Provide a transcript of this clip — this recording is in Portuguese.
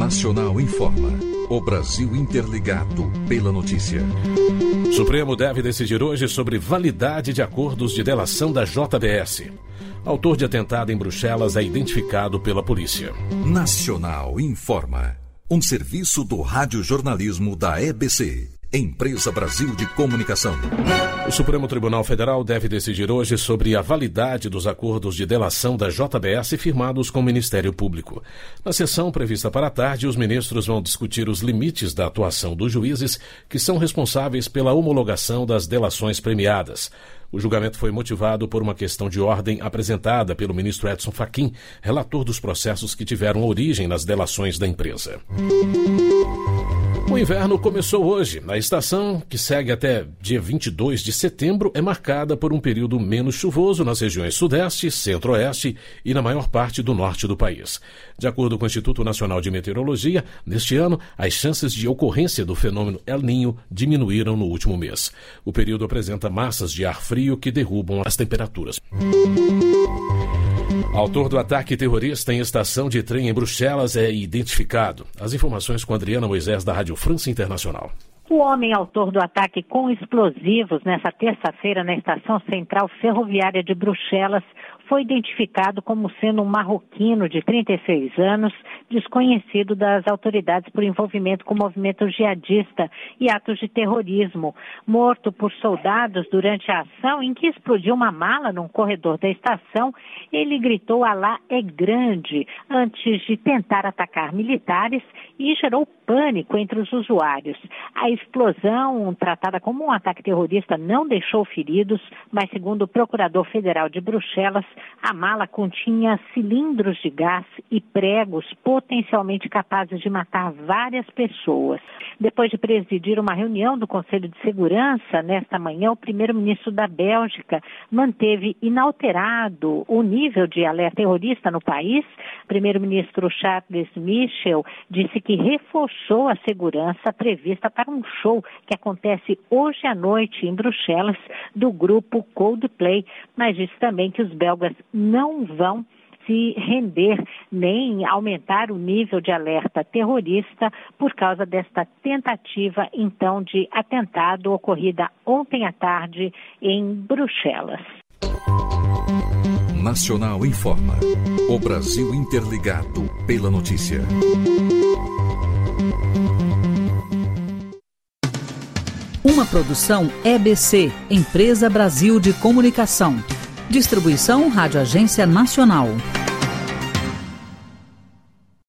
Nacional informa. O Brasil interligado pela notícia. O Supremo deve decidir hoje sobre validade de acordos de delação da JBS. Autor de atentado em Bruxelas é identificado pela polícia. Nacional informa. Um serviço do radiojornalismo da EBC, Empresa Brasil de Comunicação. O Supremo Tribunal Federal deve decidir hoje sobre a validade dos acordos de delação da JBS firmados com o Ministério Público. Na sessão prevista para a tarde, os ministros vão discutir os limites da atuação dos juízes que são responsáveis pela homologação das delações premiadas. O julgamento foi motivado por uma questão de ordem apresentada pelo ministro Edson Fachin, relator dos processos que tiveram origem nas delações da empresa. O inverno começou hoje. A estação, que segue até dia 22 de setembro, é marcada por um período menos chuvoso nas regiões Sudeste, Centro-Oeste e na maior parte do norte do país. De acordo com o Instituto Nacional de Meteorologia, neste ano, as chances de ocorrência do fenômeno El Niño diminuíram no último mês. O período apresenta massas de ar frio que derrubam as temperaturas. Autor do ataque terrorista em estação de trem em Bruxelas é identificado. As informações com Adriana Moisés, da Rádio França Internacional. O homem autor do ataque com explosivos nesta terça-feira na estação central ferroviária de Bruxelas foi identificado como sendo um marroquino de 36 anos, desconhecido das autoridades por envolvimento com o movimento jihadista e atos de terrorismo, morto por soldados durante a ação em que explodiu uma mala num corredor da estação. Ele gritou "Alá é grande" antes de tentar atacar militares e gerou pânico entre os usuários. A explosão, tratada como um ataque terrorista, não deixou feridos, mas segundo o procurador federal de Bruxelas, a mala continha cilindros de gás e pregos potencialmente capazes de matar várias pessoas. Depois de presidir uma reunião do Conselho de Segurança nesta manhã, o primeiro-ministro da Bélgica manteve inalterado o nível de alerta terrorista no país. O primeiro-ministro Charles Michel disse que reforçou a segurança prevista para um show que acontece hoje à noite em Bruxelas do grupo Coldplay, mas disse também que os belgas não vão se render nem aumentar o nível de alerta terrorista por causa desta tentativa, então, de atentado ocorrida ontem à tarde em Bruxelas. Nacional informa. O Brasil interligado pela notícia. Uma produção EBC, Empresa Brasil de Comunicação. Distribuição Rádio Agência Nacional.